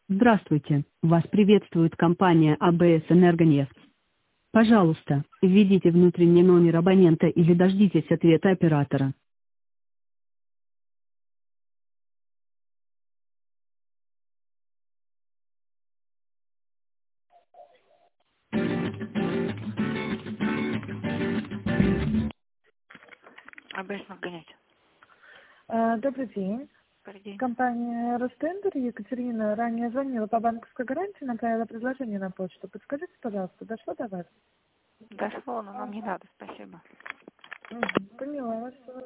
Здравствуйте, вас приветствует компания АБС «Энергонефть». Пожалуйста, введите внутренний номер абонента или дождитесь ответа оператора. Обычно гонять. Добрый день. Добрый день. Компания Ростендер. Екатерина ранее звонила по банковской гарантии, направила предложение на почту. Подскажите, пожалуйста, дошло до вас? Дошло, но нам не надо, спасибо. Поняла вас.